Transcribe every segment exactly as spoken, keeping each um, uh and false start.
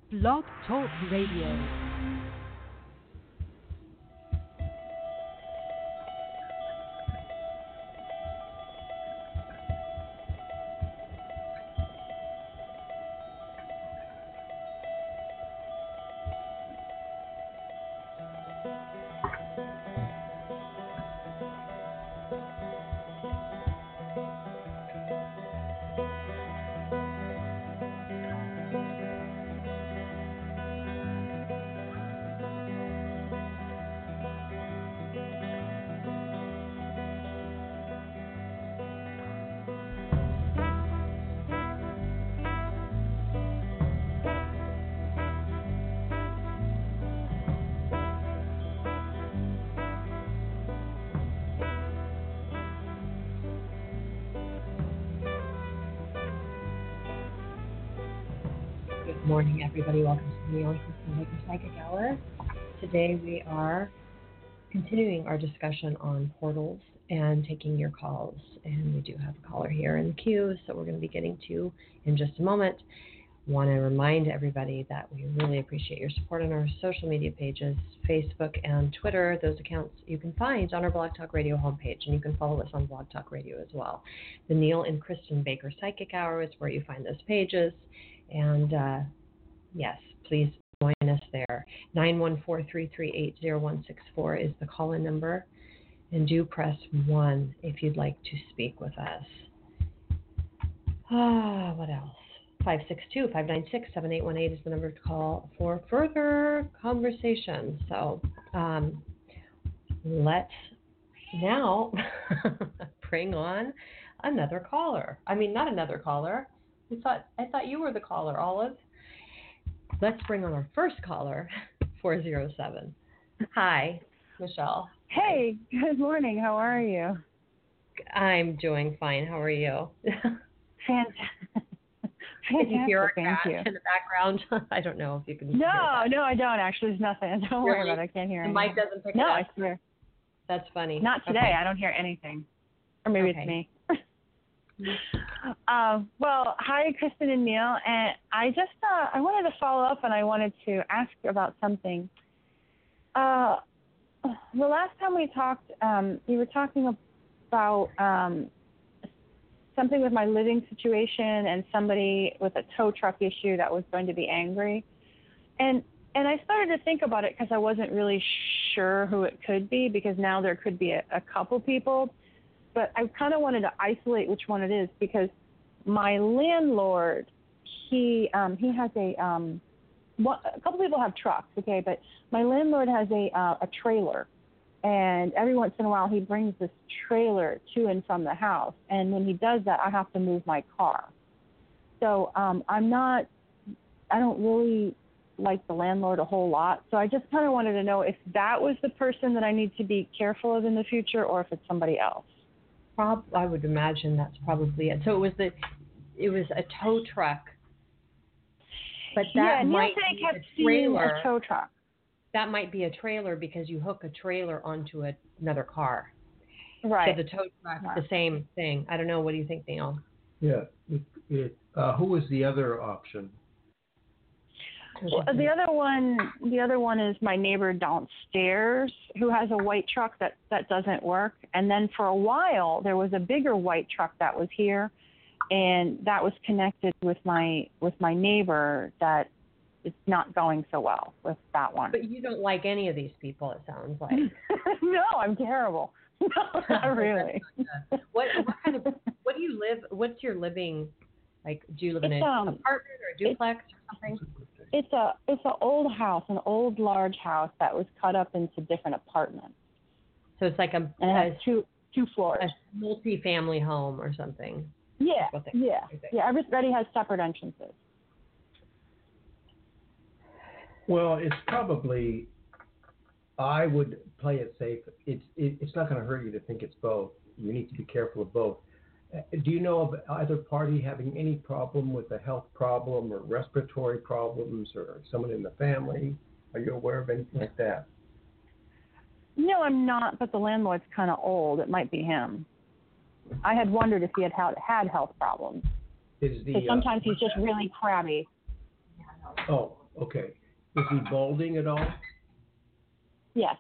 Blog Talk Radio. Good morning, everybody. Welcome to the Neil and Kristen Baker Psychic Hour. Today we are continuing our discussion on portals and taking your calls. And we do have a caller here in the queue, so we're going to be getting to in just a moment. Want to remind everybody that we really appreciate your support on our social media pages, Facebook and Twitter. Those accounts you can find on our Blog Talk Radio homepage, and you can follow us on Blog Talk Radio as well. The Neil and Kristen Baker Psychic Hour is where you find those pages. And uh, yes, please join us there. nine one four, three three eight, zero one six four is the call-in number. And do press one if you'd like to speak with us. Ah, what else? five six two, five nine six, seven eight one eight is the number to call for further conversation. So um, let's now bring on another caller. I mean, not another caller. I thought I thought you were the caller, Olive. Let's bring on our first caller, four zero seven. Hi, Michelle. Hey, good morning. How are you? I'm doing fine. How are you? Fantastic. Can you hear our Thank cat you. in the background? I don't know if you can No, hear that. no, I don't. Actually, there's nothing. Don't worry Really? about it. I can't hear The anything. mic doesn't pick no, it up? I swear. That's funny. Not today. Okay. I don't hear anything. Or maybe Okay. it's me. um, well, hi, Kristen and Neil. And I just, uh, I wanted to follow up and I wanted to ask about something. Uh, the last time we talked, um, you were talking about um, something with my living situation and somebody with a tow truck issue that was going to be angry. And and I started to think about it because I wasn't really sure who it could be, because now there could be a, a couple people. But I kind of wanted to isolate which one it is, because my landlord, he um, he has a um, one, a couple people have trucks, okay, but my landlord has a uh, a trailer, and every once in a while he brings this trailer to and from the house, and when he does that, I have to move my car. So um, I'm not, I don't really like the landlord a whole lot, so I just kind of wanted to know if that was the person that I need to be careful of in the future, or if it's somebody else. Prob- I would imagine that's probably it. So it was the, it was a tow truck, but that yeah, Neil might said he be kept a seeing trailer. a tow truck. That might be a trailer because you hook a trailer onto a, another car. Right. So the tow truck, Right. the same thing. I don't know. What do you think, Neil? Yeah. It, it, uh, who was the other option? Well, the other one, the other one is my neighbor downstairs who has a white truck that, that doesn't work. And then for a while, there was a bigger white truck that was here, and that was connected with my with my neighbor that it's not going so well with that one. But you don't like any of these people, it sounds like. No, I'm terrible. No, not really. what what kind of what do you live? What's your living? Like, do you live in an um, apartment or a duplex or something? It's a it's an old house, an old large house that was cut up into different apartments. So it's like a, And it a has two two floors. a multi-family home or something. Yeah, what they- yeah, what they- yeah. Everybody has separate entrances. Well, it's probably, I would play it safe. It's it, it's not going to hurt you to think it's both. You need to be careful of both. Uh, Do you know of either party having any problem with a health problem or respiratory problems, or someone in the family? Are you aware of anything like that? No, I'm not, but the landlord's kind of old. It might be him. I had wondered if he had had, had health problems. Is the Because uh, sometimes he's just really crabby. oh Okay. Is he balding at all? Yes.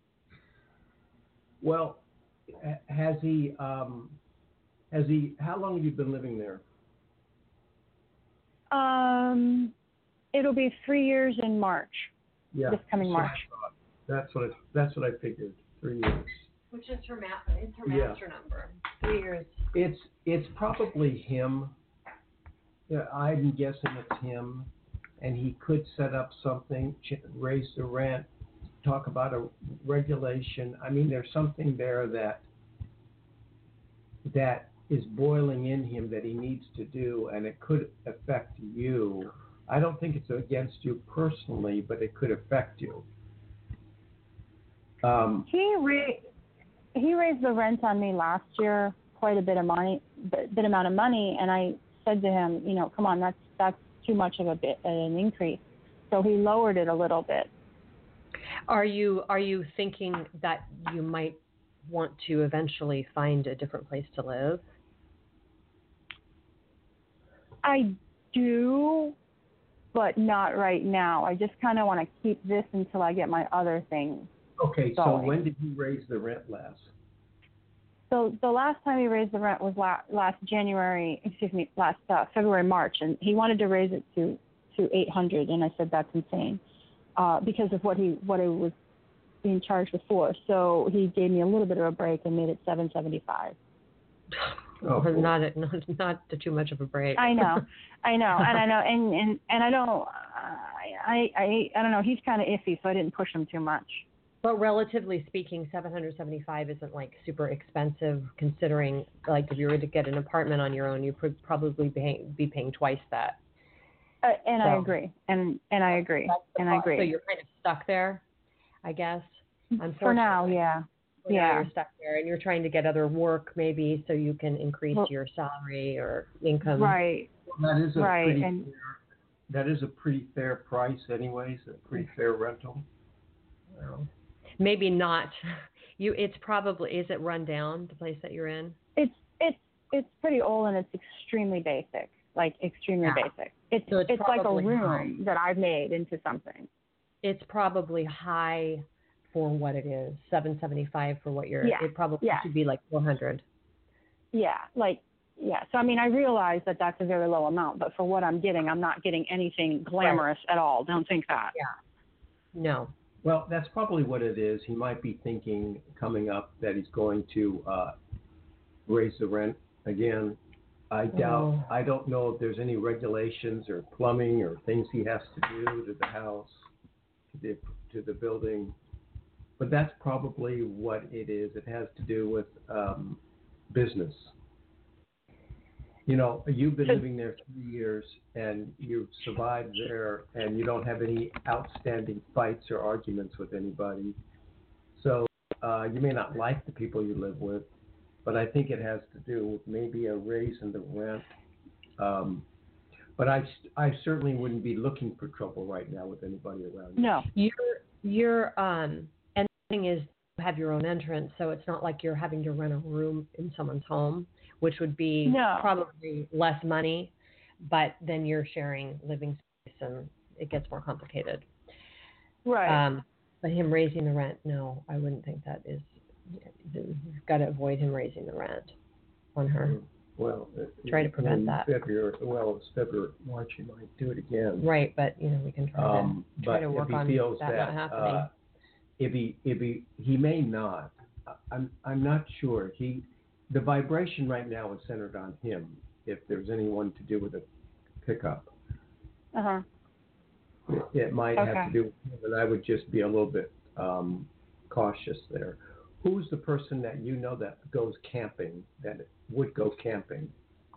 Well, ha- has he? Um, has he? How long have you been living there? Um, it'll be three years in March. Yeah. This coming so I March. thought- That's what. I, that's what I figured. Three years. Which is her ma- it's her Yeah. master number. Three years. It's it's probably him. Yeah, I'm guessing it's him, and he could set up something, ch- raise the rent, talk about a regulation. I mean, there's something there that that is boiling in him that he needs to do, and it could affect you. I don't think it's against you personally, but it could affect you. Um, He ra- he raised the rent on me last year quite a bit of money, bit, bit amount of money, and I said to him, you know, come on, that's that's too much of a bit an increase. So he lowered it a little bit. Are you are you thinking that you might want to eventually find a different place to live? I do, but not right now. I just kind of want to keep this until I get my other things. okay, so going. when did he raise the rent last? So the last time he raised the rent was last, last January, excuse me, last uh, February, March, and he wanted to raise it to, to eight hundred, and I said that's insane uh, because of what he what I was being charged before. So he gave me a little bit of a break and made it seven seventy-five. Oh, cool. not, a, not not too much of a break. I know, I know, and I know, and and, and I don't, uh, I I I don't know. He's kind of iffy, so I didn't push him too much. But relatively speaking, seven hundred seventy-five isn't like super expensive considering, like, if you were to get an apartment on your own, you would probably be paying, be paying twice that. Uh, and So- I agree, and and I agree, and I agree. So you're kind of stuck there, I guess. For now, unfortunately. yeah. For now Yeah. You're stuck there, and you're trying to get other work maybe so you can increase Well- your salary or income. Right, Well, that is a right, pretty and- fair, that is a pretty fair price anyways, a pretty fair rental. Well, maybe not. You. It's probably, is it run down, the place that you're in? it's it's it's pretty old and it's extremely basic, like extremely Yeah. basic. It's So it's it's like a probably room that I've made into something. It's probably high for what it is. seven seventy-five for what you're. Yeah, It probably yeah. should be like four hundred. Yeah, like yeah. So I mean, I realize that that's a very low amount, but for what I'm getting, I'm not getting anything glamorous at all. Don't think that. No. Well, that's probably what it is. He might be thinking coming up that he's going to uh, raise the rent again. I doubt, Oh. I don't know if there's any regulations or plumbing or things he has to do to the house, to the, to the building. But that's probably what it is. It has to do with um, business. You know, you've been living there three years and you've survived there and you don't have any outstanding fights or arguments with anybody. So uh, you may not like the people you live with, but I think it has to do with maybe a raise in the rent. Um, but I, I certainly wouldn't be looking for trouble right now with anybody around you. No. You're, you're, um, and the thing is, you have your own entrance, so it's not like you're having to rent a room in someone's home, which would be No. probably less money, but then you're sharing living space and it gets more complicated. Right. Um, but him raising the rent, no, I wouldn't think that is, you've got to avoid him raising the rent on her. Well, Try to prevent in that. February, well, it's February, March, you might do it again. Right, but, you know, we can try to, Um, try but to work if he on feels that, that, not happening. uh, if he, if he, he may not. I- I'm, I'm not sure. He, the vibration right now is centered on him. If there's anyone to do with a pickup, Uh huh. it, it might have Okay. to do with him, and I would just be a little bit um, cautious there. Who's the person that you know that goes camping, that would go camping?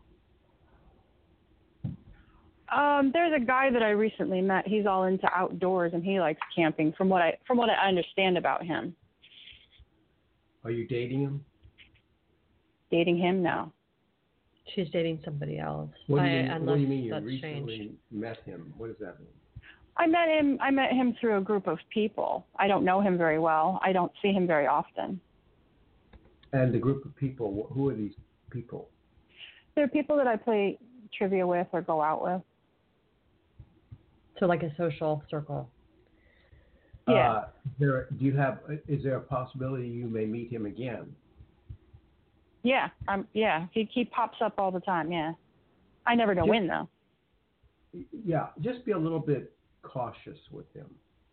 Um, there's a guy that I recently met. He's all into outdoors and he likes camping. From what I from what I understand about him, Are you dating him? dating him now. She's dating somebody else. What do you, I, mean, unless what do you mean you that's recently changed. met him? What does that mean? I met him. I met him through a group of people. I don't know him very well. I don't see him very often. And the group of people, who are these people? There are people that I play trivia with or go out with. So like a social circle. Yeah. Uh, there, do you have? Is there a possibility you may meet him again? Yeah. Um. Yeah. He he pops up all the time. Yeah. I never know Just, when though. Yeah, just be a little bit cautious with him.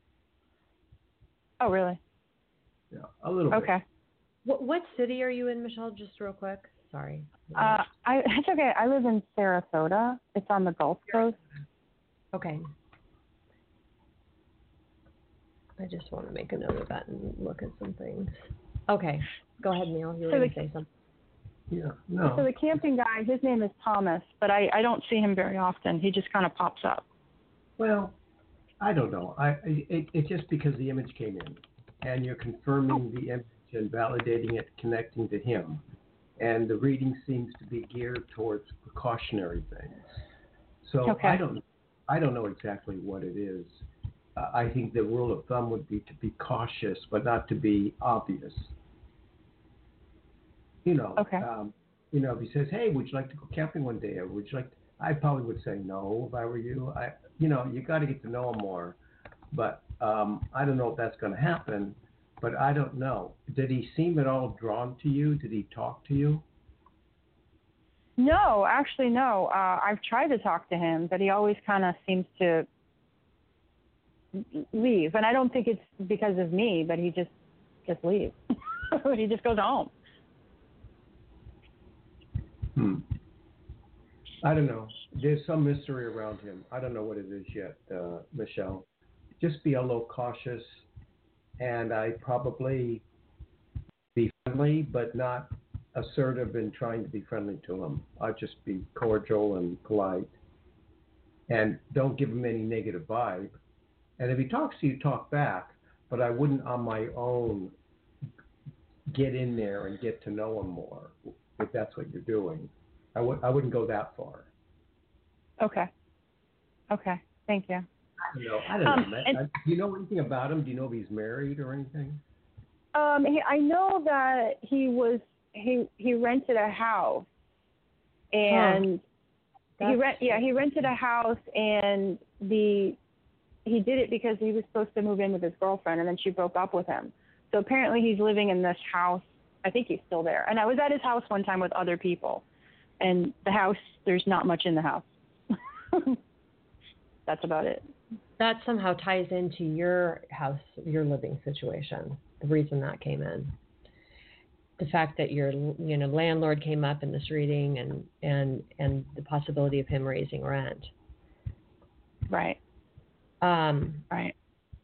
Oh really? Yeah, a little bit. Okay. What what city are you in, Michelle? Just real quick. Sorry. Uh, I it's okay. I live in Sarasota. It's on the Gulf Coast. Okay. I just want to make a note of that and look at some things. Okay. Go ahead, Neil. You were So going the- to say something. Yeah, no. So the camping guy, his name is Thomas, but I, I don't see him very often. He just kind of pops up. Well, I don't know. I it, it's just because the image came in, and you're confirming the image and validating it, connecting to him, and the reading seems to be geared towards precautionary things. So Okay. I don't I don't know exactly what it is. Uh, I think the rule of thumb would be to be cautious, but not to be obvious. You know, Okay. um, you know, if he says, "Hey, would you like to go camping one day?" Or would you like? To, I probably would say no if I were you. I, you know, you got to get to know him more. But um, I don't know if that's going to happen. But I don't know. Did he seem at all drawn to you? Did he talk to you? No, actually, no. Uh, I've tried to talk to him, but he always kind of seems to leave. And I don't think it's because of me, but he just just leaves. He just goes home. Hmm. I don't know. There's some mystery around him. I don't know what it is yet, uh, Michelle. Just be a little cautious, and I probably be friendly, but not assertive in trying to be friendly to him. I'd just be cordial and polite, and don't give him any negative vibe. And if he talks to you, talk back. But I wouldn't, on my own, get in there and get to know him more. If that's what you're doing, I would I wouldn't go that far. Okay. Okay. Thank you. I don't know. I don't Um, know. Man. and- I, do you know anything about him? Do you know if he's married or anything? Um, he, I know that he was he he rented a house, and he That's- rent yeah he rented a house, and the he did it because he was supposed to move in with his girlfriend, and then she broke up with him. So apparently he's living in this house. I think he's still there. And I was at his house one time with other people, and the house, there's not much in the house. That's about it. That somehow ties into your house, your living situation. The reason that came in, the fact that your, you know, landlord came up in this reading, and and and the possibility of him raising rent. Right. Um, Right.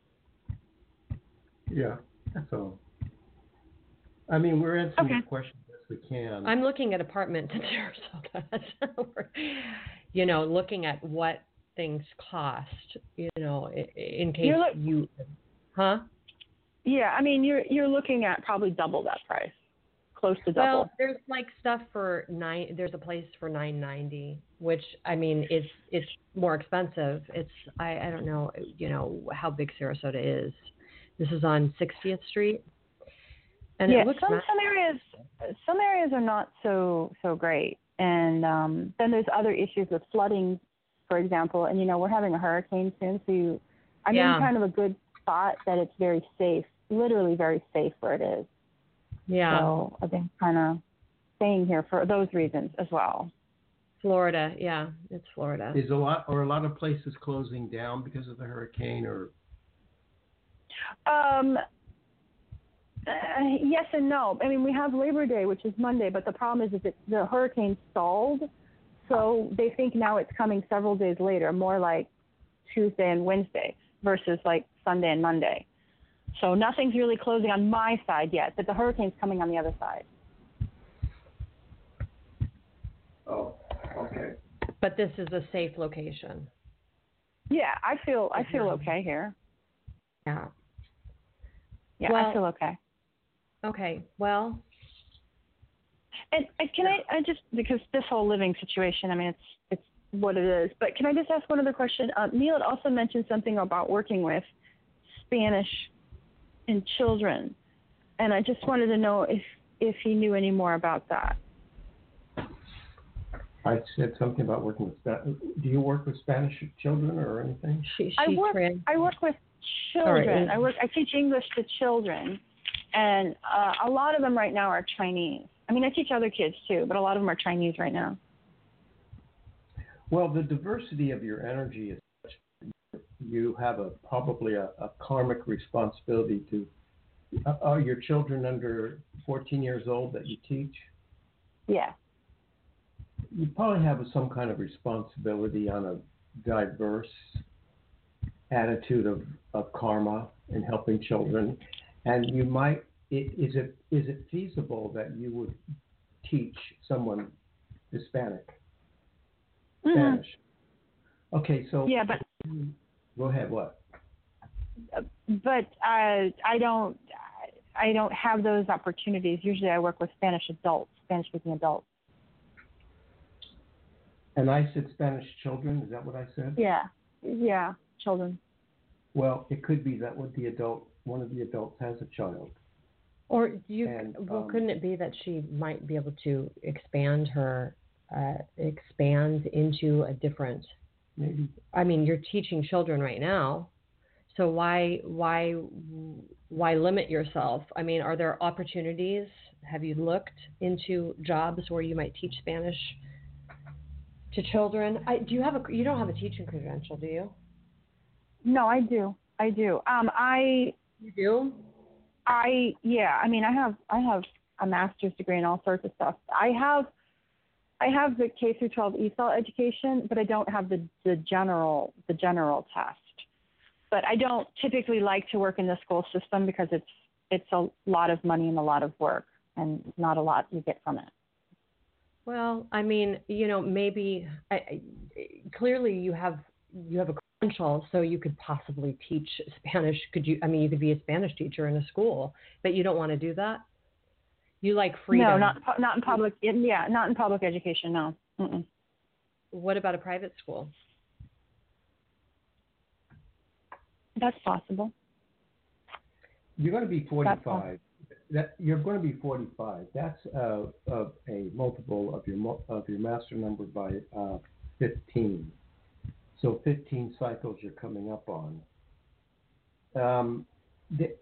Yeah, that's all. I mean, we're answering Okay. your question as we can. I'm looking at apartments in Sarasota. So we're, you know, looking at what things cost. You know, i- in case You're look- you, huh? Yeah, I mean, you're you're looking at probably double that price, close to double. Well, there's like stuff for nine. There's a place for nine ninety, which I mean, it's it's more expensive. It's I I don't know, you know, how big Sarasota is. This is on sixtieth Street, and yeah, it looks some nice. some areas some areas are not so so great, and um, then there's other issues with flooding, for example. And you know, we're having a hurricane soon, so you, I'm Yeah. in kind of a good spot that it's very safe, literally very safe where it is. Yeah, So I've been kind of staying here for those reasons as well. Florida. Yeah, it's Florida. Is a lot or a lot of places closing down because of the hurricane, or Um, uh, yes and no. I mean, we have Labor Day, which is Monday, but the problem is, is that the hurricane stalled, so they think now it's coming several days later, more like Tuesday and Wednesday versus like Sunday and Monday. So nothing's really closing on my side yet, but the hurricane's coming on the other side. oh, okay. But this is a safe location. Yeah, I feel I feel okay here. Yeah. Yeah, Well- I feel okay. Okay. Well, And, and can I, I just, because this whole living situation, I mean, it's it's what it is. But can I just ask one other question? Uh, Neil had also mentioned something about working with Spanish in children, and I just wanted to know if if he knew any more about that. I said something about working with Spanish. Do you work with Spanish children or anything? She, she I work. trans- I work with children. I work. I teach English to children, and uh, a lot of them right now are Chinese. I mean, I teach other kids too, but a lot of them are Chinese right now. Well, the diversity of your energy is such that you have a probably a, a karmic responsibility to. Uh, are your children under fourteen years old that you teach? Yeah. You probably have some kind of responsibility on a diverse attitude of, of karma and helping children, and you might. Is it is it feasible that you would teach someone Hispanic? Mm-hmm. Spanish. Okay, so yeah, but go ahead. What? But uh, I don't. I don't have those opportunities. Usually, I work with Spanish adults, Spanish-speaking adults. And I said Spanish children. Is that what I said? Yeah. Yeah, children. Well, it could be that with the adult, one of the adults has a child. Or you, and, well, um, couldn't it be that she might be able to expand her, uh, expand into a different? Maybe. I mean, you're teaching children right now, so why, why, why limit yourself? I mean, are there opportunities? Have you looked into jobs where you might teach Spanish to children? I, do you have a? You don't have a teaching credential, do you? No, I do. I do. Um, I. You do? I yeah. I mean, I have I have a master's degree in all sorts of stuff. I have I have the K through twelve E S O L education, but I don't have the the general the general test. But I don't typically like to work in the school system because it's it's a lot of money and a lot of work, and not a lot you get from it. Well, I mean, you know, maybe I, I, clearly you have you have a credential, so you could possibly teach Spanish. Could you? I mean, you could be a Spanish teacher in a school, but you don't want to do that. You like freedom. No, not not in public. Yeah, not in public education. No. Mm-mm. What about a private school? That's possible. You're going to be forty-five. That you're going to be forty-five. That's uh, uh, a multiple of your of your master number by uh, fifteen. So fifteen cycles you're coming up on. Um, the,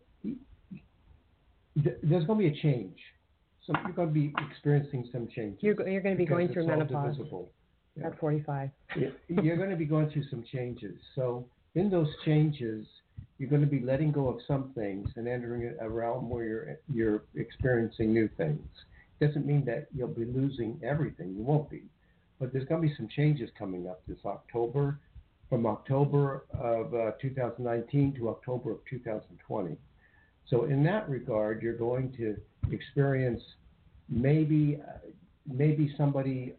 the, there's going to be a change. So you're going to be experiencing some changes. You're you're going to be going through menopause yeah. at forty-five. You're going to be going through some changes. So in those changes, you're going to be letting go of some things and entering a realm where you're you're experiencing new things. Doesn't mean that you'll be losing everything. You won't be, but there's going to be some changes coming up this October, from October of uh, two thousand nineteen to October of two thousand twenty. So in that regard, you're going to experience maybe uh, maybe somebody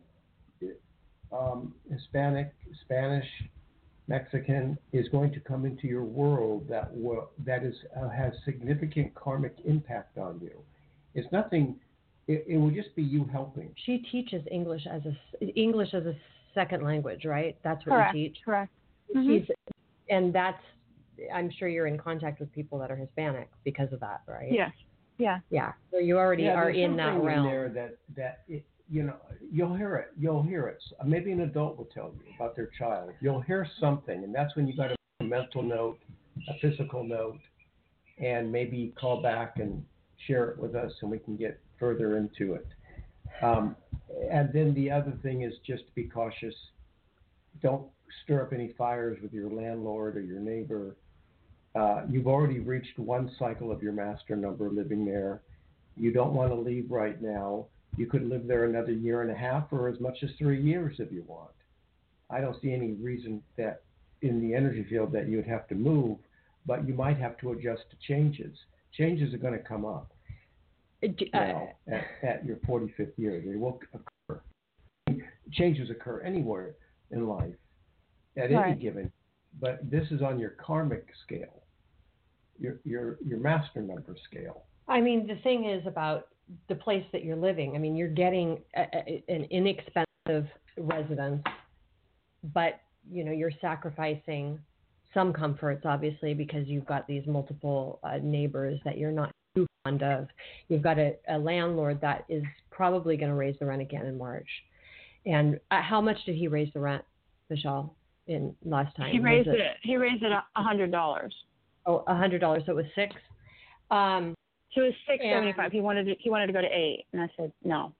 um, Hispanic, Spanish, Mexican is going to come into your world that will, that is uh, has significant karmic impact on you. It's nothing. It, it will just be you helping. She teaches English as a English as a second language, right? That's what Correct, you teach. Correct. Mm-hmm. She's, and that's. I'm sure you're in contact with people that are Hispanic because of that, right? Yes. Yeah. Yeah. So you already yeah, are in that realm. In there that that it, you know, you'll hear it. You'll hear it. Maybe an adult will tell you about their child. You'll hear something, and that's when you got to make a mental note, a physical note, and maybe call back and share it with us, and we can get further into it. Um, and then the other thing is just to be cautious. Don't stir up any fires with your landlord or your neighbor. Uh, you've already reached one cycle of your master number living there. You don't want to leave right now. You could live there another year and a half or as much as three years if you want. I don't see any reason that in the energy field that you would have to move, but you might have to adjust to changes. Changes are going to come up uh, now at, at your forty-fifth year. They will occur. Changes occur anywhere in life at right. any given, but this is on your karmic scale, your your your master number scale. I mean, the thing is about the place that you're living. I mean, you're getting a, a, an inexpensive residence, but you know you're sacrificing some comforts, obviously, because you've got these multiple uh, neighbors that you're not too fond of. You've got a, a landlord that is probably going to raise the rent again in March. And uh, how much did he raise the rent, Michelle, in last time? He raised Was it, it. He raised it a hundred dollars. Oh, a hundred dollars. So it was six. Um, so it was six seventy five. He wanted to, he wanted to go to eight, and I said no.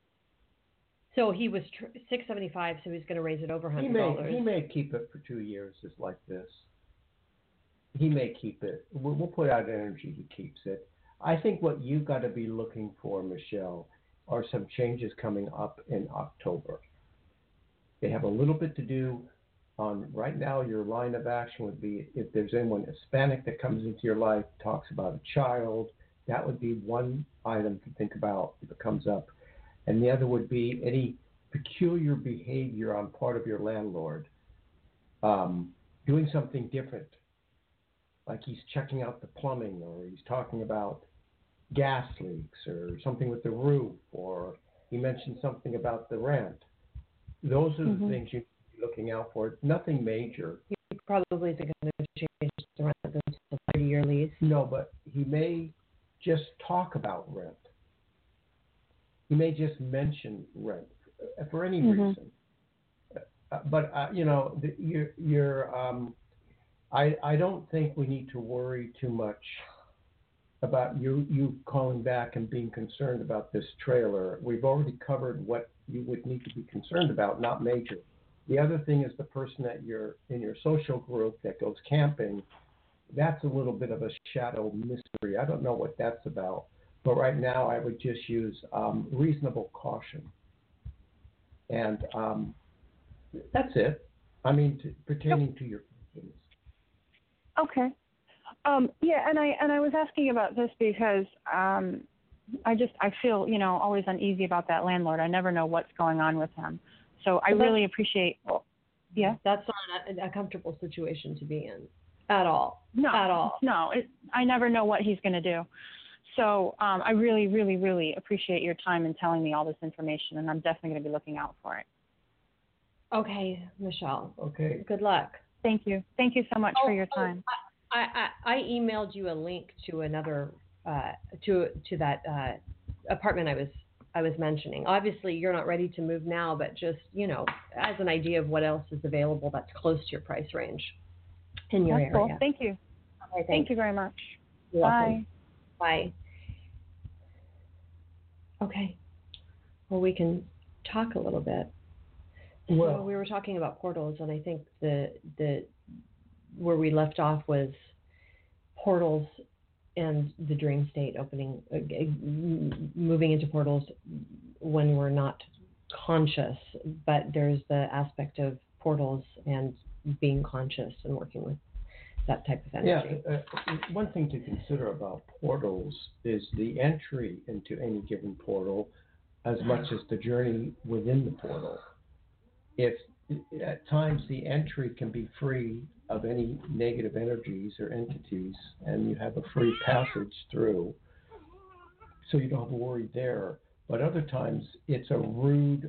So he was tr- six seventy five. So he's going to raise it over hundred dollars. He may he may keep it for two years, just like this. He may keep it. We'll, we'll put out energy. He keeps it. I think what you've got to be looking for, Michelle, are some changes coming up in October. They have a little bit to do on, right now, your line of action would be if there's anyone Hispanic that comes into your life, talks about a child, that would be one item to think about if it comes up. And the other would be any peculiar behavior on part of your landlord, um, doing something different, like he's checking out the plumbing, or he's talking about gas leaks or something with the roof, or he mentioned something about the rent. Those are the mm-hmm. things you should be looking out for. Nothing major. He probably isn't going to change the rent. It's a thirty-year lease. No, but he may just talk about rent. He may just mention rent for any mm-hmm. reason. Uh, but uh, you know, the, you're, you're um, I I don't think we need to worry too much about you you calling back and being concerned about this trailer. We've already covered what you would need to be concerned about, not major. The other thing is the person that you're in your social group that goes camping. That's a little bit of a shadow mystery. I don't know what that's about. But right now, I would just use um, reasonable caution. And um, that's it. I mean, to, pertaining to your questions. Okay. Um, yeah, and I and I was asking about this because um, I just I feel you know always uneasy about that landlord. I never know what's going on with him. So I well, really appreciate. Well, yeah, that's not a, a comfortable situation to be in at all. No, at all. No, it, I never know what he's going to do. So um, I really, really, really appreciate your time in telling me all this information, and I'm definitely going to be looking out for it. Okay, Michelle. Okay. Good luck. Thank you. Thank you so much oh, for your time. I, I, I emailed you a link to another uh, to to that uh, apartment I was I was mentioning. Obviously, you're not ready to move now, but just you know, as an idea of what else is available that's close to your price range in your that's area. Cool. Thank you. Okay, Thank you very much. You're Bye. Welcome. Bye. Okay. Well, we can talk a little bit. Well, so we were talking about portals, and I think the the where we left off was portals and the dream state opening, uh, moving into portals when we're not conscious. But there's the aspect of portals and being conscious and working with that type of energy. Yeah, uh, one thing to consider about portals is the entry into any given portal as much as the journey within the portal. If at times the entry can be free of any negative energies or entities, and you have a free passage through, so you don't have to worry there. But other times it's a rude,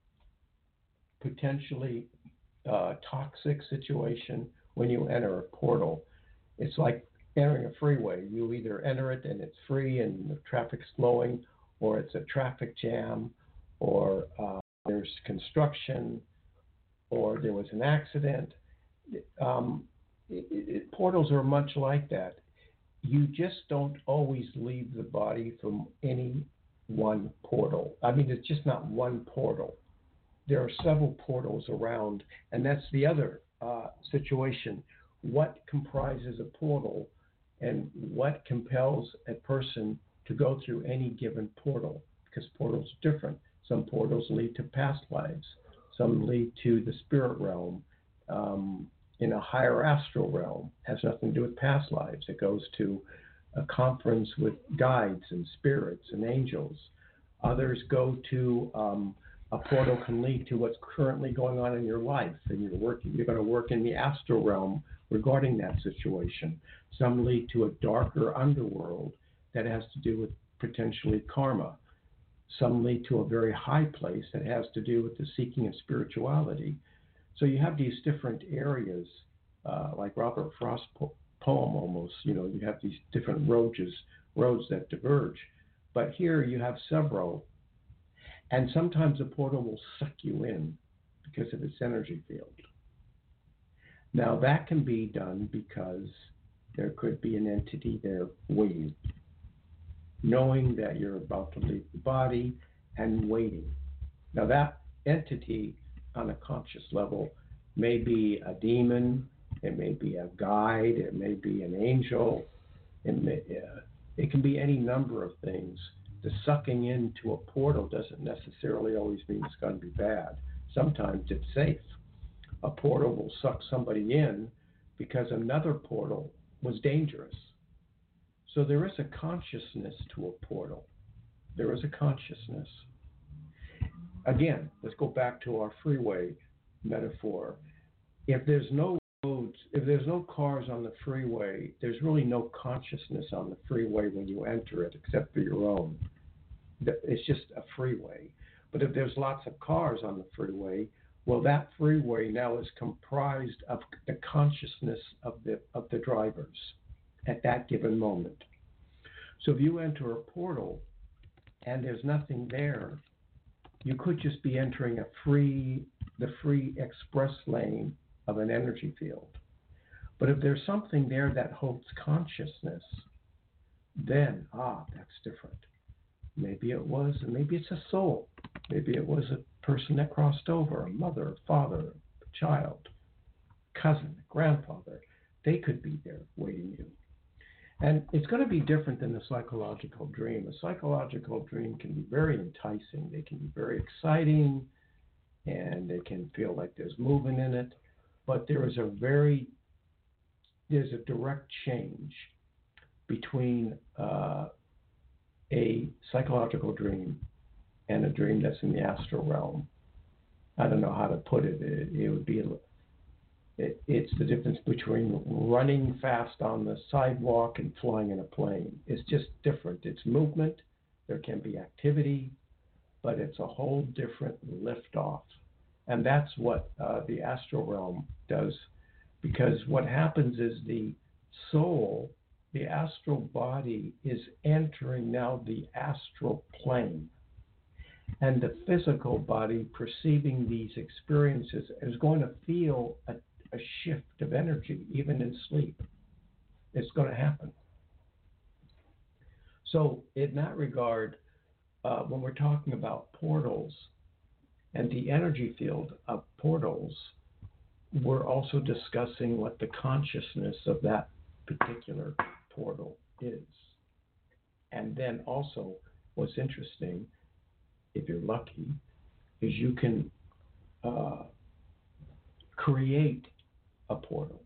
potentially uh, toxic situation when you enter a portal. It's like entering a freeway. You either enter it and it's free and the traffic's flowing, or it's a traffic jam, or uh, there's construction, or there was an accident. Um, it, it, portals are much like that. You just don't always leave the body from any one portal. I mean, it's just not one portal. There are several portals around, and that's the other uh, situation. What comprises a portal, and what compels a person to go through any given portal? Because portals are different. Some portals lead to past lives. Some lead to the spirit realm, um, in a higher astral realm. It has nothing to do with past lives. It goes to a conference with guides and spirits and angels. Others go to um, a portal can lead to what's currently going on in your life, and you're working. You're going to work in the astral realm regarding that situation. Some lead to a darker underworld that has to do with potentially karma. Some lead to a very high place that has to do with the seeking of spirituality. So you have these different areas, uh, like Robert Frost's po- poem almost, you know, you have these different roads, roads that diverge. But here you have several. And sometimes a portal will suck you in because of its energy field. Now that can be done because there could be an entity there waiting, knowing that you're about to leave the body and waiting. Now that entity on a conscious level may be a demon, it may be a guide, it may be an angel, it, may, uh, it can be any number of things. The sucking into a portal doesn't necessarily always mean it's going to be bad. Sometimes it's safe. A portal will suck somebody in because another portal was dangerous. So there is a consciousness to a portal. There is a consciousness. Again, let's go back to our freeway metaphor. If there's no roads, if there's no cars on the freeway, there's really no consciousness on the freeway when you enter it except for your own. It's just a freeway. But if there's lots of cars on the freeway, well, that freeway now is comprised of the consciousness of the of the drivers at that given moment. So if you enter a portal and there's nothing there, you could just be entering a free, the free express lane of an energy field. But if there's something there that holds consciousness, then, ah, that's different. Maybe it was, maybe it's a soul. Maybe it was a person that crossed over, a mother, a father, a child, cousin, grandfather. They could be there waiting you. And it's going to be different than the psychological dream. A psychological dream can be very enticing. They can be very exciting, and they can feel like there's movement in it. But there is a very, there's a direct change between uh, a psychological dream and a dream that's in the astral realm. I don't know how to put it. It, it would be, it, it's the difference between running fast on the sidewalk and flying in a plane. It's just different. It's movement. There can be activity, but it's a whole different liftoff. And that's what uh, the astral realm does, because what happens is the soul, the astral body, is entering now the astral plane. And the physical body, perceiving these experiences, is going to feel a, a shift of energy, even in sleep. It's going to happen. So in that regard, uh, when we're talking about portals and the energy field of portals, we're also discussing what the consciousness of that particular portal is. And then also, what's interesting, if you're lucky, is you can uh, create a portal.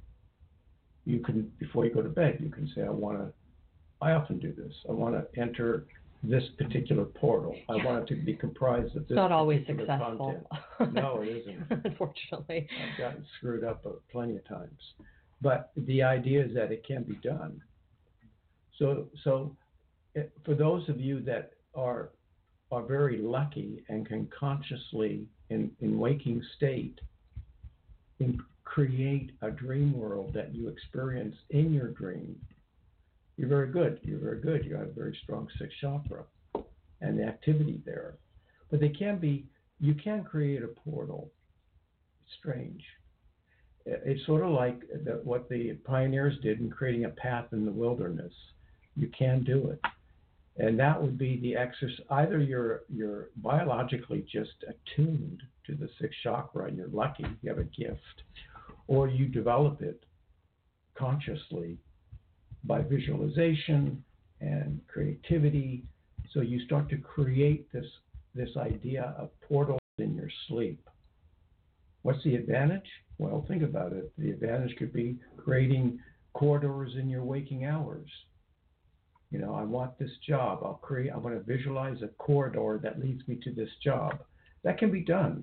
You can, before you go to bed, you can say, I want to, I often do this, I want to enter this particular portal. I want it to be comprised of this. It's not always particular successful. Content. No, it isn't. Unfortunately. I've gotten screwed up plenty of times. But the idea is that it can be done. So, so it, for those of you that are are very lucky and can consciously, in, in waking state, in create a dream world that you experience in your dream, you're very good. You're very good. You have a very strong sixth chakra and the activity there. But they can be, you can create a portal. It's strange. It's sort of like the, what the pioneers did in creating a path in the wilderness. You can do it. And that would be the exercise. Either you're you're biologically just attuned to the sixth chakra and you're lucky, you have a gift, or you develop it consciously by visualization and creativity. So you start to create this this idea of portals in your sleep. What's the advantage? Well, think about it. The advantage could be creating corridors in your waking hours. You know, I want this job. I'll create, I want to visualize a corridor that leads me to this job. That can be done.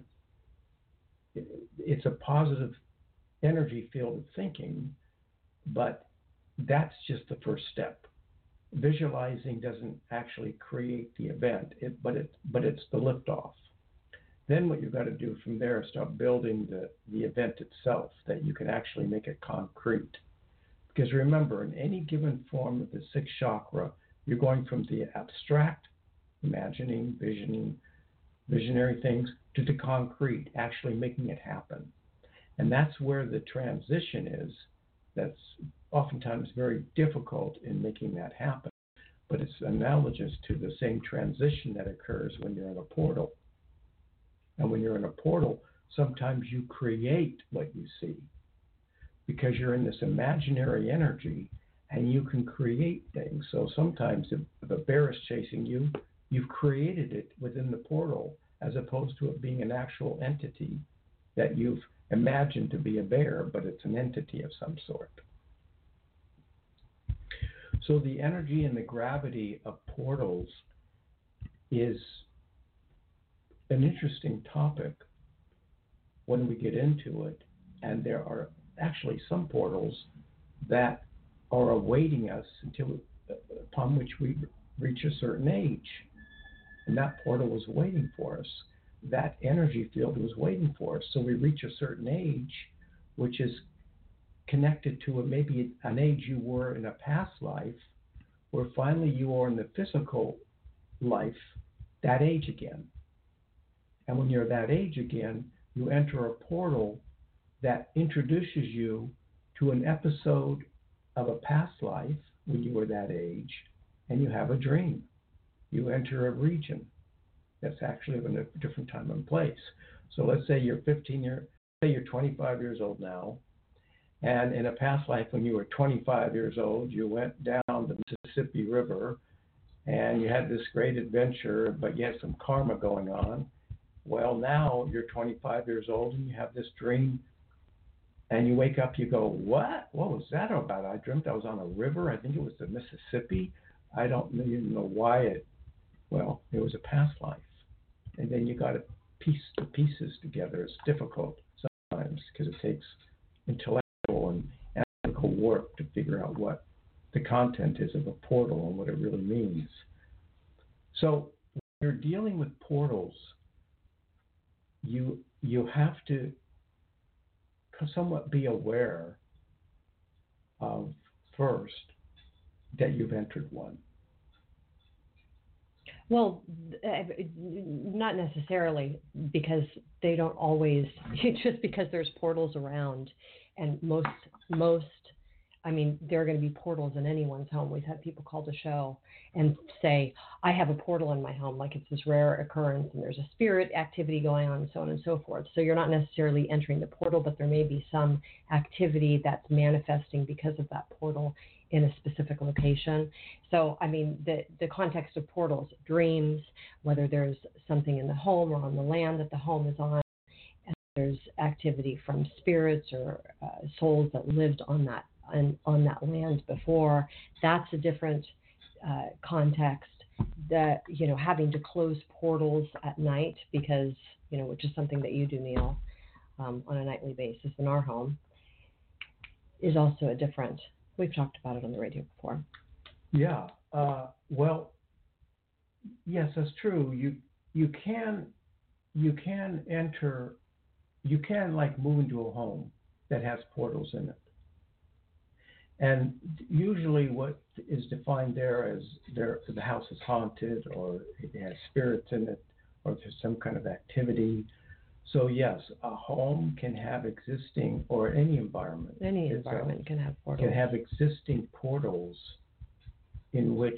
It's a positive energy field of thinking, but that's just the first step. Visualizing doesn't actually create the event, it, but, it, but it's the liftoff. Then what you've got to do from there is start building the, the event itself, that you can actually make it concrete. Because remember, in any given form of the sixth chakra, you're going from the abstract, imagining, visioning, visionary things, to the concrete, actually making it happen. And that's where the transition is. That's oftentimes very difficult in making that happen. But it's analogous to the same transition that occurs when you're in a portal. And when you're in a portal, sometimes you create what you see because you're in this imaginary energy and you can create things. So sometimes if, if a bear is chasing you, you've created it within the portal as opposed to it being an actual entity that you've imagined to be a bear, but it's an entity of some sort. So the energy and the gravity of portals is an interesting topic when we get into it. And there are actually some portals that are awaiting us until upon which we reach a certain age. And that portal was waiting for us. That energy field was waiting for us. So we reach a certain age, which is connected to a, maybe an age you were in a past life, where finally you are in the physical life, that age again. And when you're that age again, you enter a portal that introduces you to an episode of a past life when you were that age, and you have a dream. You enter a region that's actually in a different time and place. So let's say you're fifteen years, say you're twenty-five years old now, and in a past life when you were twenty-five years old, you went down the Mississippi River and you had this great adventure, but you had some karma going on. Well, now you're twenty-five years old and you have this dream, and you wake up, you go, what? What was that about? I dreamt I was on a river. I think it was the Mississippi. I don't even know why it, well, it was a past life. And then you got to piece the pieces together. It's difficult sometimes because it takes intellectual and analytical work to figure out what the content is of a portal and what it really means. So when you're dealing with portals, you you have to somewhat be aware of first that you've entered one. Well, not necessarily, because they don't always, just because there's portals around, and most, most, I mean, there are going to be portals in anyone's home. We've had people call the show and say, I have a portal in my home, like it's this rare occurrence and there's a spirit activity going on and so on and so forth. So you're not necessarily entering the portal, but there may be some activity that's manifesting because of that portal in a specific location. So, I mean, the, the context of portals, dreams, whether there's something in the home or on the land that the home is on, and there's activity from spirits or uh, souls that lived on that on, on that land before, that's a different uh, context. That, you know, having to close portals at night because, you know, which is something that you do, Neil, um, on a nightly basis in our home, is also a different. We've talked about it on the radio before. Yeah. Uh, well, yes, that's true. You you can you can enter, you can like move into a home that has portals in it. And usually what is defined there as there, the house is haunted, or it has spirits in it, or there's some kind of activity. So yes, a home can have existing, or any environment. Any environment a, can have portals. Can have existing portals in which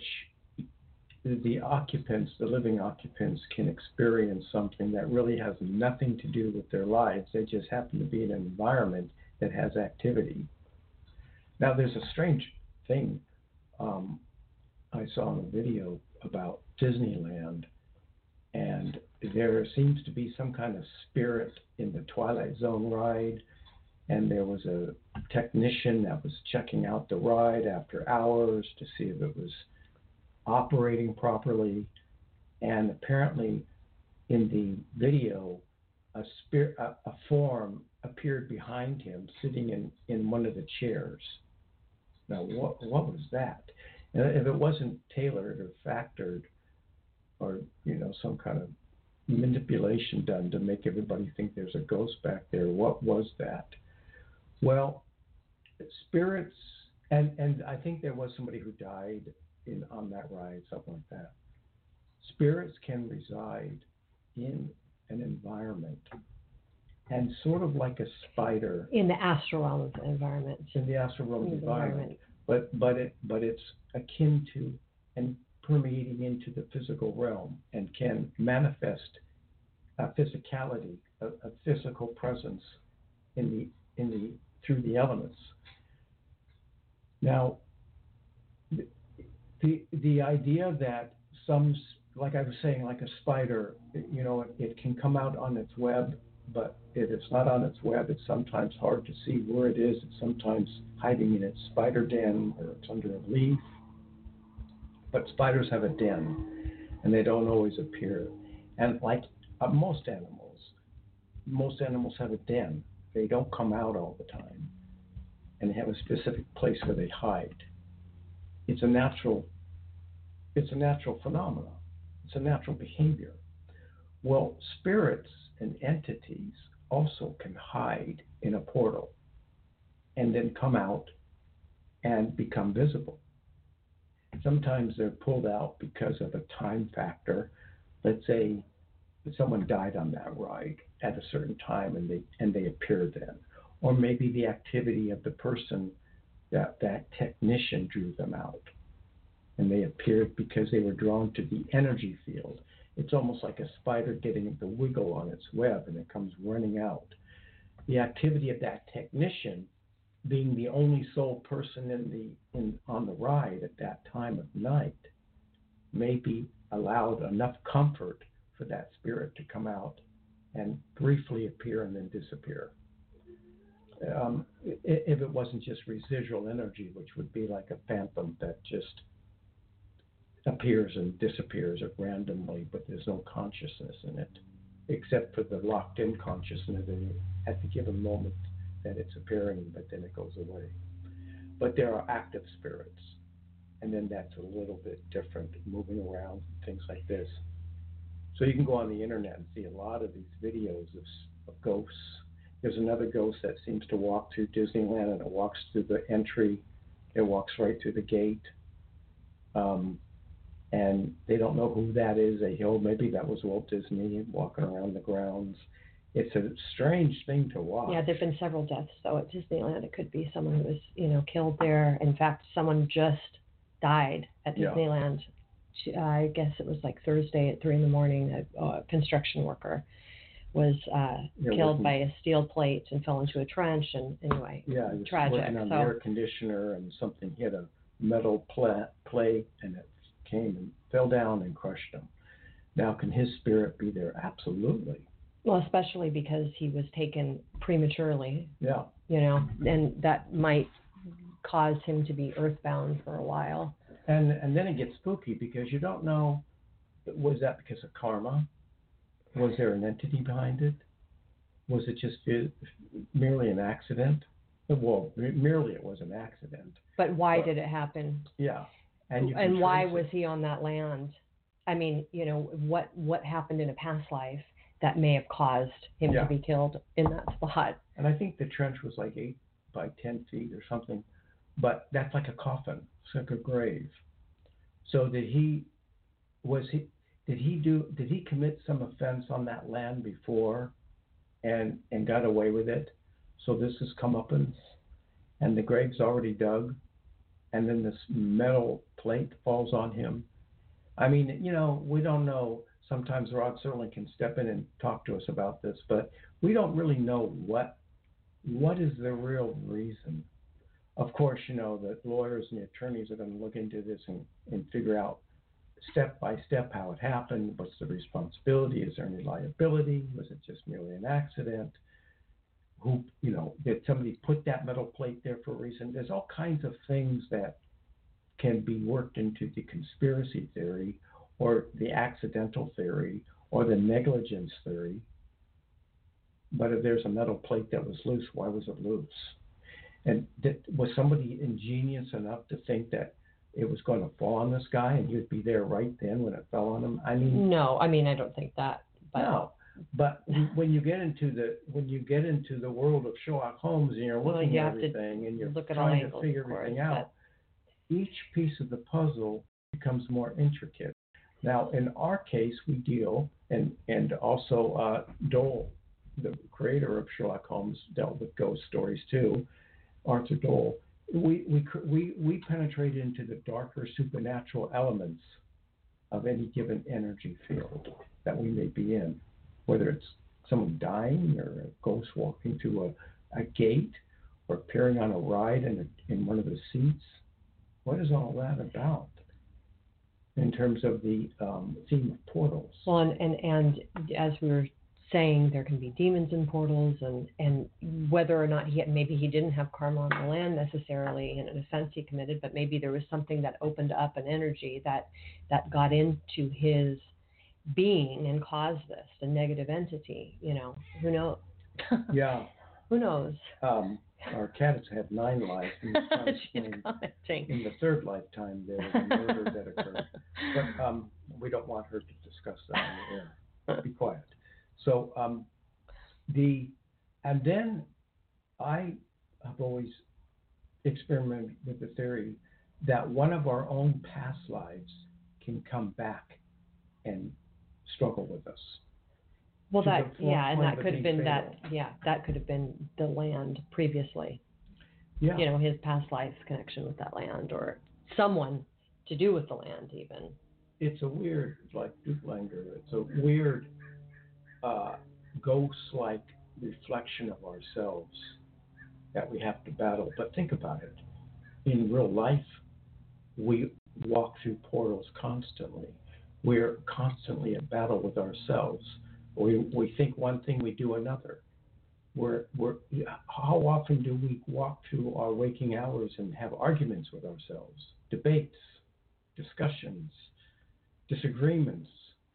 the occupants, the living occupants, can experience something that really has nothing to do with their lives. They just happen to be in an environment that has activity. Now, there's a strange thing um, I saw in a video about Disneyland, and there seems to be some kind of spirit in the Twilight Zone ride, and there was a technician that was checking out the ride after hours to see if it was operating properly, and apparently in the video, a, spirit, a, a form appeared behind him sitting in, in one of the chairs. Now, what what was that? And if it wasn't tailored or factored, or, you know, some kind of manipulation done to make everybody think there's a ghost back there, what was that? Well, spirits, and, and I think there was somebody who died in on that ride, something like that. Spirits can reside in an environment, and sort of like a spider In the astral realm of the environment. in the astral realm In the environment, environment. but but it but it's akin to and permeating into the physical realm and can manifest a physicality, a, a physical presence in the in the through the elements. Now, the the, the idea that some, like I was saying, like a spider, you know, it, it can come out on its web, but if it's not on its web, it's sometimes hard to see where it is. It's sometimes hiding in its spider den or it's under a leaf. But spiders have a den, and they don't always appear. And like uh, most animals, most animals have a den. They don't come out all the time, and they have a specific place where they hide. It's a natural, it's a natural phenomenon. It's a natural behavior. Well, spirits and entities also can hide in a portal and then come out and become visible. Sometimes they're pulled out because of a time factor. Let's say that someone died on that ride at a certain time and they and they appear then. Or maybe the activity of the person, that, that technician drew them out. And they appeared because they were drawn to the energy field. It's almost like a spider getting the wiggle on its web and it comes running out. The activity of that technician, being the only sole person in the in on the ride at that time of night, maybe allowed enough comfort for that spirit to come out and briefly appear and then disappear. Um, if it wasn't just residual energy, which would be like a phantom that just appears and disappears randomly, but there's no consciousness in it, except for the locked-in consciousness at the given moment that it's appearing, but then it goes away. But there are active spirits, and then that's a little bit different, moving around, things like this. So you can go on the internet and see a lot of these videos of, of ghosts. There's another ghost that seems to walk through Disneyland, and it walks through the entry. It walks right through the gate. Um, and they don't know who that is. They oh, maybe that was Walt Disney walking around the grounds. It's a strange thing to watch. Yeah, there've been several deaths though at Disneyland. It could be someone who was, you know, killed there. In fact, someone just died at Disneyland. Yeah. I guess it was like Thursday at three in the morning. A, a construction worker was uh, killed by a steel plate and fell into a trench. And anyway, yeah, he was tragic. working on so, the air conditioner, and something hit a metal pla- plate, and it came and fell down and crushed him. Now, can his spirit be there? Absolutely. Well, especially because he was taken prematurely. Yeah. You know, and that might cause him to be earthbound for a while. And and then it gets spooky because you don't know, was that because of karma? Was there an entity behind it? Was it just merely an accident? Well, merely it was an accident. But why but, did it happen? Yeah. And, you and why it. was he on that land? I mean, you know, what what happened in a past life that may have caused him yeah. to be killed in that spot? And I think the trench was like eight by ten feet or something, but that's like a coffin, it's like a grave. So did he, was he, did he do, did he commit some offense on that land before and and got away with it? So this is comeuppance, and the grave's already dug, and then this metal plate falls on him. I mean, you know, we don't know. Sometimes Rod Serling can step in and talk to us about this, but we don't really know what what is the real reason. Of course, you know, the lawyers and the attorneys are going to look into this and, and figure out step by step how it happened. What's the responsibility? Is there any liability? Was it just merely an accident? Who, you know, did somebody put that metal plate there for a reason? There's all kinds of things that can be worked into the conspiracy theory or the accidental theory or the negligence theory. But if there's a metal plate that was loose, why was it loose? And th- was somebody ingenious enough to think that it was going to fall on this guy and he would be there right then when it fell on him? I mean, no, I mean I don't think that. But... No, but when you get into the when you get into the world of Sherlock Holmes and you're looking well, you at have everything to and you're look at trying angles, to figure course, everything out, each piece of the puzzle becomes more intricate. Now, in our case, we deal and and also uh, Dole, the creator of Sherlock Holmes, dealt with ghost stories too. Arthur Dole. We we we we penetrate into the darker supernatural elements of any given energy field that we may be in, whether it's someone dying or a ghost walking through a, a gate or appearing on a ride in a, in one of the seats. What is all that about in terms of the um, theme of portals? Well, and, and, and as we were saying, there can be demons in portals, and, and whether or not he had, maybe he didn't have karma on the land necessarily in an offense he committed, but maybe there was something that opened up an energy that, that got into his being and caused this, a negative entity, you know, who knows? Yeah. Who knows? Um, our cat has had nine lives. And She's commenting. In the third lifetime, there was a murder that occurred. But um, we don't want her to discuss that on the air. Be quiet. So um, the, and then I have always experimented with the theory that one of our own past lives can come back and struggle with us. Well, to that, the yeah, and point that of could have being been fatal. that, yeah, that could have been the land previously. Yeah. You know, his past life connection with that land, or someone to do with the land even. It's a weird, like Duplanger, it's a weird uh, ghost-like reflection of ourselves that we have to battle. But think about it. In real life, we walk through portals constantly. We're constantly at battle with ourselves. We we think one thing, we do another. We're, we're, how often do we walk through our waking hours and have arguments with ourselves, debates, discussions, disagreements?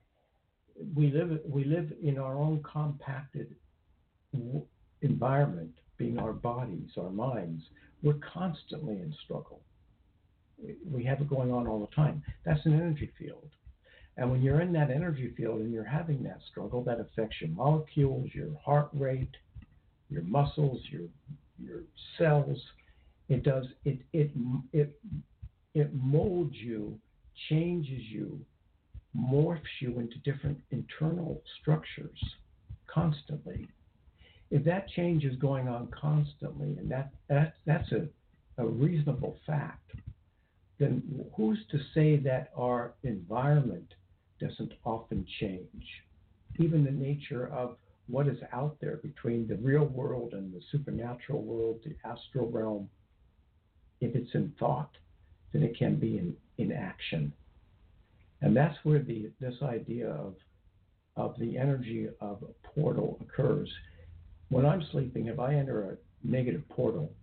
We live we live in our own compacted w- environment, being our bodies, our minds. We're constantly in struggle. We have it going on all the time. That's an energy field. And when you're in that energy field and you're having that struggle, that affects your molecules, your heart rate, your muscles, your your cells. It does it it it it molds you, changes you, morphs you into different internal structures constantly. If that change is going on constantly, and that, that that's a, a reasonable fact, then who's to say that our environment doesn't often change? Even the nature of what is out there between the real world and the supernatural world, the astral realm, if it's in thought, then it can be in, in action. And that's where the this idea of of the energy of a portal occurs. When I'm sleeping, if I enter a negative portal,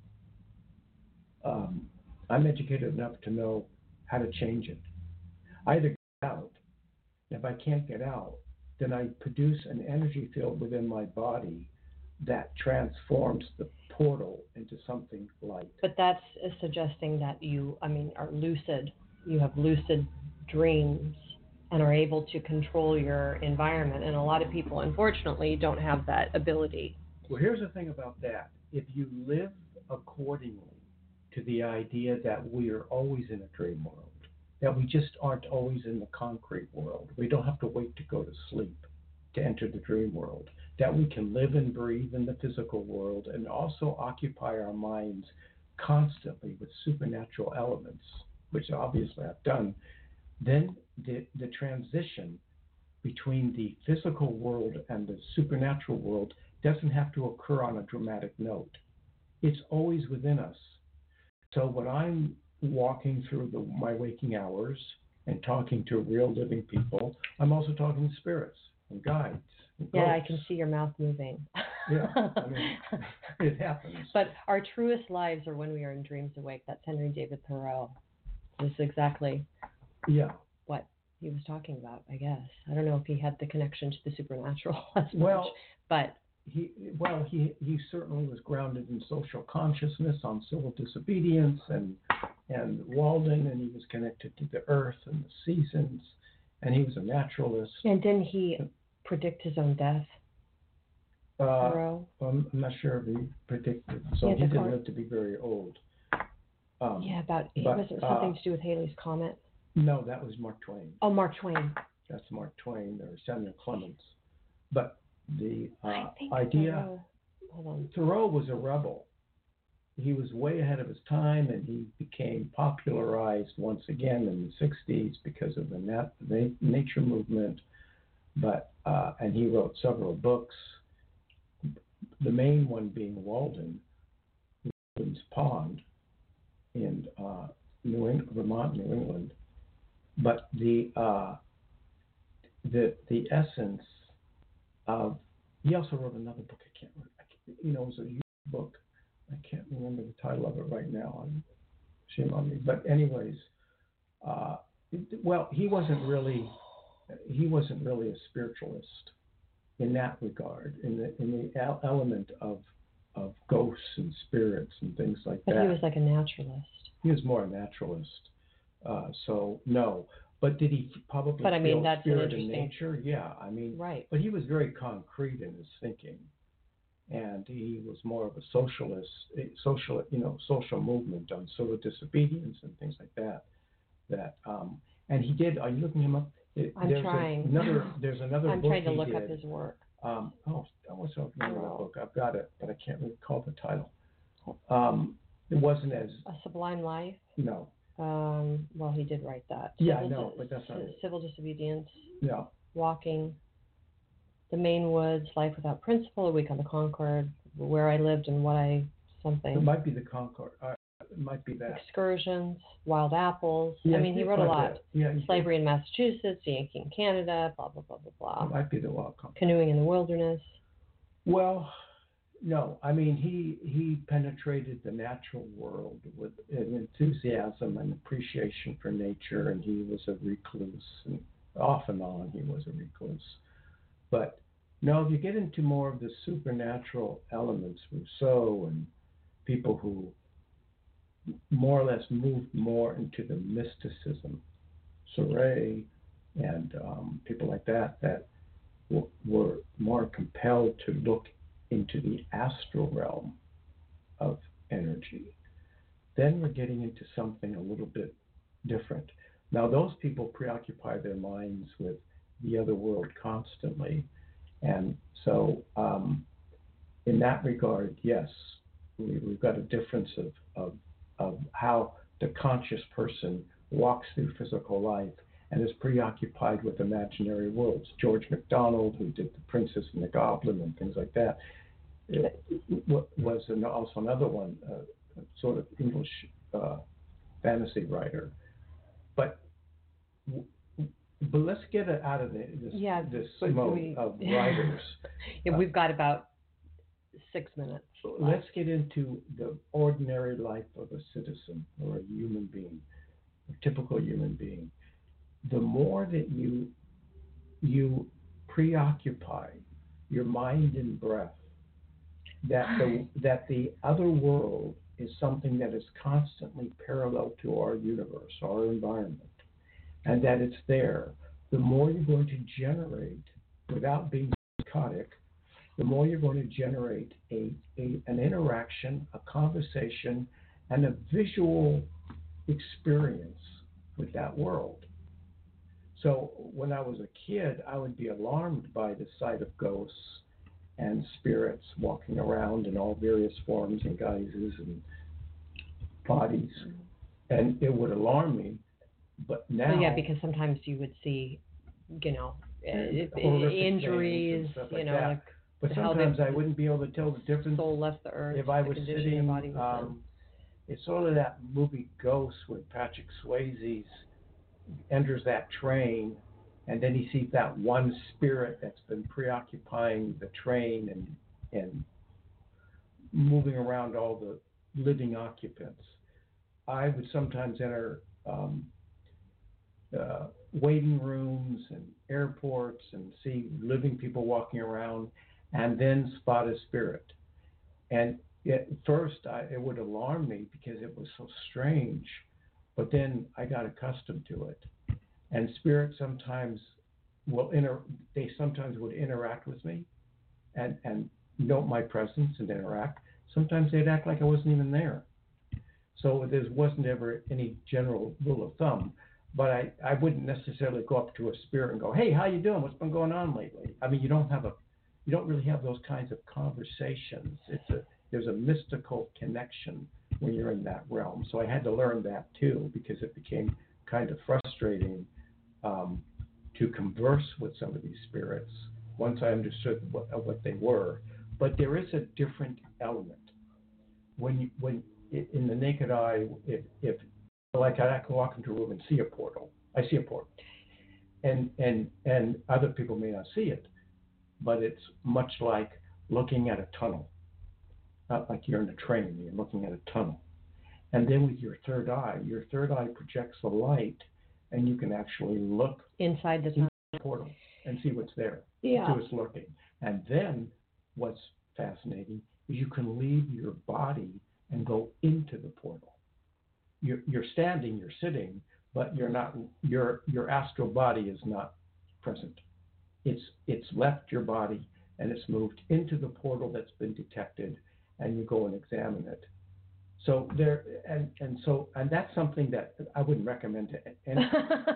um, I'm educated enough to know how to change it. I either get out. If I can't get out, then I produce an energy field within my body that transforms the portal into something light. But that's uh, suggesting that you, I mean, are lucid. You have lucid dreams and are able to control your environment. And a lot of people, unfortunately, don't have that ability. Well, here's the thing about that. If you live accordingly to the idea that we are always in a dream world, that we just aren't always in the concrete world, we don't have to wait to go to sleep to enter the dream world, that we can live and breathe in the physical world and also occupy our minds constantly with supernatural elements, which obviously I've done, then the, the transition between the physical world and the supernatural world doesn't have to occur on a dramatic note. It's always within us. So when I'm walking through the, my waking hours and talking to real living people, I'm also talking to spirits and guides. And Yeah, I ghosts. can see your mouth moving. Yeah, I mean, it happens. But our truest lives are when we are in dreams awake. That's Henry David Thoreau. This is exactly Yeah. what he was talking about, I guess. I don't know if he had the connection to the supernatural as Well, much, but he well he he certainly was grounded in social consciousness, on civil disobedience, and and Walden, and he was connected to the earth and the seasons, and he was a naturalist. and didn't he predict his own death? Uh, Thoreau? I'm I'm not sure if he predicted, so Yeah, he the didn't car- live to be very old. Um, Yeah, about but, was it uh, something to do with Halley's Comet? No, that was Mark Twain. Oh, Mark Twain. That's Mark Twain or Samuel Clemens. But the uh, I think idea, Thoreau. Hold on. Thoreau was a rebel. He was way ahead of his time, and he became popularized once again in the sixties because of the, nat- the nature movement. But uh, and he wrote several books. The main one being Walden, Walden's Pond, in uh, New England, Vermont, New England. But the uh, the the essence of he also wrote another book. I can't remember. I can't, you know, it was a youth book. I can't remember the title of it right now. I'm, shame on me. But anyways, uh, it, well, he wasn't really he wasn't really a spiritualist in that regard. In the in the el- element of of ghosts and spirits and things like But that. he was like a naturalist. He was more a naturalist. Uh, so no. But did he probably But I mean, feel that's an spirit in interesting- nature? Yeah, I mean, Right. but he was very concrete in his thinking, and he was more of a socialist, a social, you know, social movement on civil disobedience and things like that. That um, and he did. Are you looking him up? It, I'm there's trying. Another, there's another I'm book trying to he look did. up his work. Um, oh, that was a remember the Oh. book. I've got it, but I can't recall the title. Um, it wasn't as A Sublime Life. no, Um, well, he did write that. Yeah, I Civil know, di- but that's not ci- it. Civil Disobedience, no. Walking, The Maine Woods, Life Without Principle, A Week on the Concord, Where I Lived and What I It something, might be the Concord. Uh, it might be that. Excursions, Wild Apples. Yeah, I mean, he it's wrote a like lot. that. Yeah, he did. Slavery in Massachusetts, Yankee in Canada, blah, blah, blah, blah, It blah. might be the Wild Concord. Canoeing in the Wilderness. Well, no. I mean, he he penetrated the natural world with an enthusiasm and appreciation for nature, and he was a recluse. And off and on, he was a recluse. But no, if you get into more of the supernatural elements, Rousseau and people who more or less moved more into the mysticism, Surrey and um, people like that, that w- were more compelled to look into the astral realm of energy. Then we're getting into something a little bit different. Now, those people preoccupy their minds with the other world constantly. And so, um, in that regard, yes, we, we've got a difference of, of, of how the conscious person walks through physical life and is preoccupied with imaginary worlds. George MacDonald, who did The Princess and the Goblin and things like that, it was an, also another one, uh, sort of English uh, fantasy writer. But but let's get it out of the, this, Yeah, this but mode we- of writers. Yeah, we've got about six minutes. Let's get into the ordinary life of a citizen or a human being, a typical human being. The more that you you preoccupy your mind and breath, that the that the other world is something that is constantly parallel to our universe, our environment, and that it's there, the more you're going to generate, without being psychotic, the more you're going to generate a, a an interaction, a conversation, and a visual experience with that world. So when I was a kid, I would be alarmed by the sight of ghosts and spirits walking around in all various forms and guises and bodies, and it would alarm me. But now, Well, yeah, because sometimes you would see, you know, And uh, horrific injuries, things and stuff you like know, that. like but how sometimes they- I wouldn't be able to tell the difference soul left the earth. if I the was condition sitting. your body was in. Um, it's sort of that movie Ghost when Patrick Swayze enters that train, and then he sees that one spirit that's been preoccupying the train and and moving around all the living occupants. I would sometimes enter um, uh, waiting rooms and airports and see living people walking around, and then spot a spirit. And at first, I, it would alarm me because it was so strange, but then I got accustomed to it. And spirits sometimes will inter. They sometimes would interact with me, and and note my presence and interact. Sometimes they'd act like I wasn't even there. So there wasn't ever any general rule of thumb. but I, I wouldn't necessarily go up to a spirit and go, hey, how you doing? What's been going on lately? I mean, you don't have a, you don't really have those kinds of conversations. It's a, there's a mystical connection when you're in that realm. So I had to learn that too, because it became kind of frustrating um, to converse with some of these spirits once I understood what, what they were. But there is a different element. When you, when in the naked eye, if, if like I can walk into a room and see a portal, I see a portal, and and and other people may not see it, but it's much like looking at a tunnel. Not like you're in a train, you're looking at a tunnel. And then with your third eye, your third eye projects the light, and you can actually look inside the tunnel. The portal and see what's there. Yeah. See what's lurking. And then what's fascinating is you can leave your body and go into the portal. You're, you're standing, you're sitting, but you're not. Your your astral body is not present. It's it's left your body and it's moved into the portal that's been detected, and you go and examine it. So there, and, and so, and that's something that I wouldn't recommend to anyone.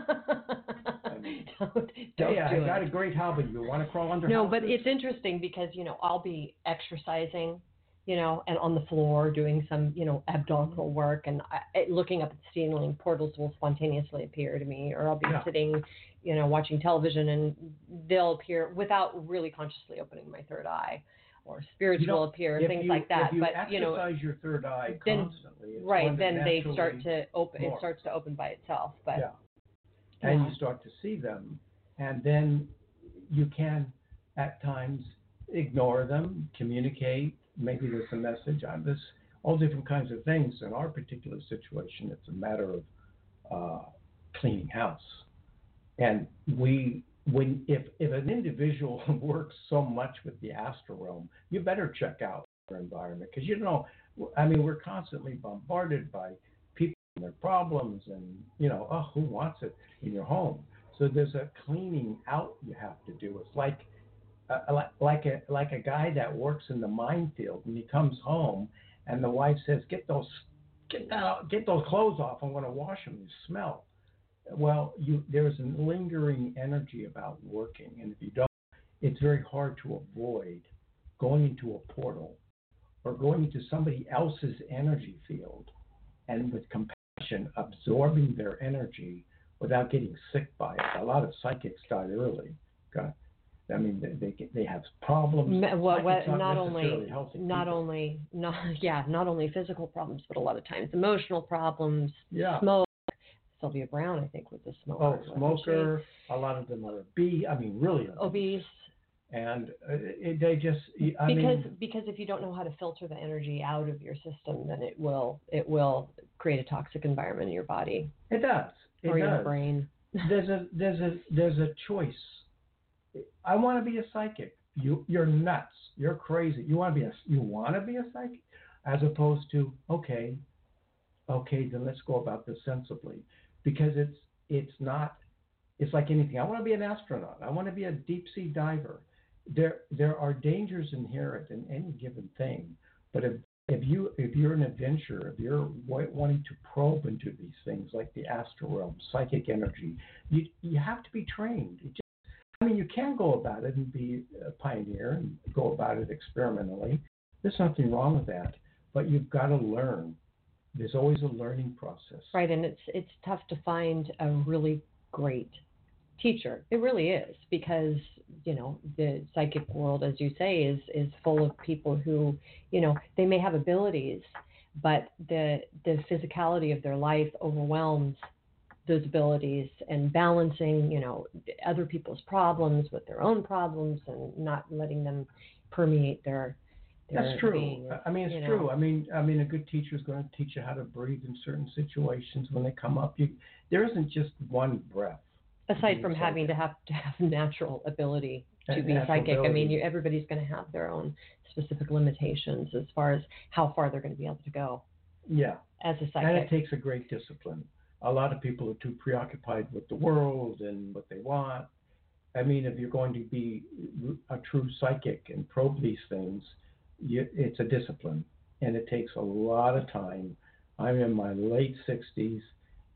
I mean, don't don't hey, I do got it. a great hobby. You want to crawl under No, houses? but it's interesting because, you know, I'll be exercising, you know, and on the floor doing some, you know, abdominal work, and I, looking up at the ceiling, portals will spontaneously appear to me, or I'll be Yeah. sitting, you know, watching television, and they'll appear without really consciously opening my third eye. Or spirits You know, will appear, if things you, like that. If you but exercise you know, your third eye then, constantly, it's right? going to Then they naturally start to open. morph. It starts to open by itself. But yeah, and yeah. you start to see them, and then you can, at times, ignore them, communicate. Maybe there's a message on this. All different kinds of things. In our particular situation, it's a matter of uh, cleaning house, and we. When if, if an individual works so much with the astral realm, you better check out their environment, because you know, I mean, we're constantly bombarded by people and their problems, and you know, oh, who wants it in your home? So there's a cleaning out you have to do. It's like uh, like like a like a guy that works in the minefield, and he comes home, and the wife says, "Get those get that get those clothes off. I'm going to wash them. They smell." Well, you, there's a lingering energy about working, and if you don't, it's very hard to avoid going into a portal or going into somebody else's energy field, and with compassion absorbing their energy without getting sick by it. A lot of psychics die early. God, I mean, they they, they have problems. Me- what, what, not, not necessarily only, healthy not people. only, not yeah, not only physical problems, but a lot of times emotional problems. Yeah. Smoke. Sylvia Brown, I think, was a smoker. Oh, smoker. A lot of them are obese. I mean, really obese. And uh, it, they just, I because mean, because if you don't know how to filter the energy out of your system, then it will it will create a toxic environment in your body. It does. It or does. your brain. There's a there's a there's a choice. I want to be a psychic. You you're nuts. You're crazy. You want to be a you want to be a psychic, as opposed to okay, okay, then let's go about this sensibly, because it's it's not. It's like anything. I want to be an astronaut. I want to be a deep sea diver. There there are dangers inherent in any given thing. But if if you if you're an adventurer, if you're wanting to probe into these things like the astral realm, psychic energy, you you have to be trained. It just, I mean, you can go about it and be a pioneer and go about it experimentally. There's nothing wrong with that. But you've got to learn. There's always a learning process. Right, and it's it's tough to find a really great teacher. It really is, because you know the psychic world, as you say, is is full of people who, you know, they may have abilities, but the the physicality of their life overwhelms those abilities, and balancing, you know, other people's problems with their own problems and not letting them permeate their their That's true. being is, I mean, it's you know, true. I mean, I mean, a good teacher is going to teach you how to breathe in certain situations when they come up. You, there isn't just one breath. Aside from having to have to have natural ability to And be natural psychic, I mean, ability. you, everybody's going to have their own specific limitations as far as how far they're going to be able to go Yeah. as a And it psychic. takes a great discipline. A lot of people are too preoccupied with the world and what they want. I mean, if you're going to be a true psychic and probe these things, you, it's a discipline, and it takes a lot of time. I'm in my late sixties,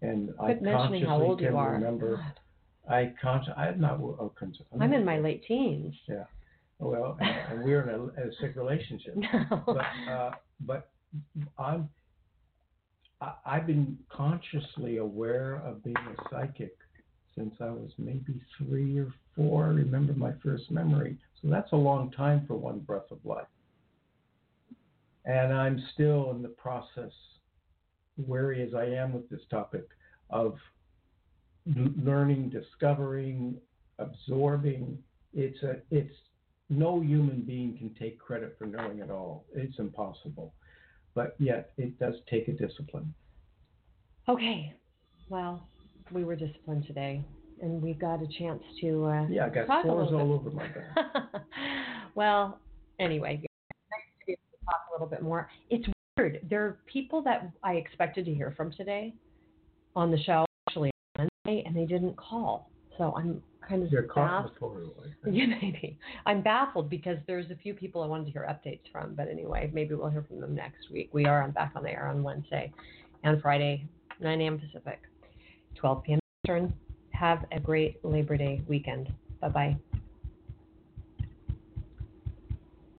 and I Quit mentioning consciously how old can you are. remember. God. I con- I'm not. Oh, cons- I'm, I'm not in my late teens. Yeah. Well, and, and we're in a, a sick relationship. No. But uh, but I'm. I, I've been consciously aware of being a psychic since I was maybe three or four. I remember my first memory. So that's a long time for one breath of life. And I'm still in the process, wary as I am with this topic, of l- learning, discovering, absorbing. It's a, it's no human being can take credit for knowing it all. It's impossible. But yet it does take a discipline. Okay. Well, we were disciplined today, and we got a chance to uh, Yeah, I got talk a spores little all bit. over my back. Well, anyway, nice to be able to talk a little bit more. It's weird. There are people that I expected to hear from today on the show, actually, on Wednesday, and they didn't call. So I'm kind of You're caught in baffled. the photo, I think. Yeah, maybe. I'm baffled because there's a few people I wanted to hear updates from. But anyway, maybe we'll hear from them next week. We are on back on the air on Wednesday and Friday, nine a.m. Pacific, twelve p.m. Eastern. Have a great Labor Day weekend. Bye-bye.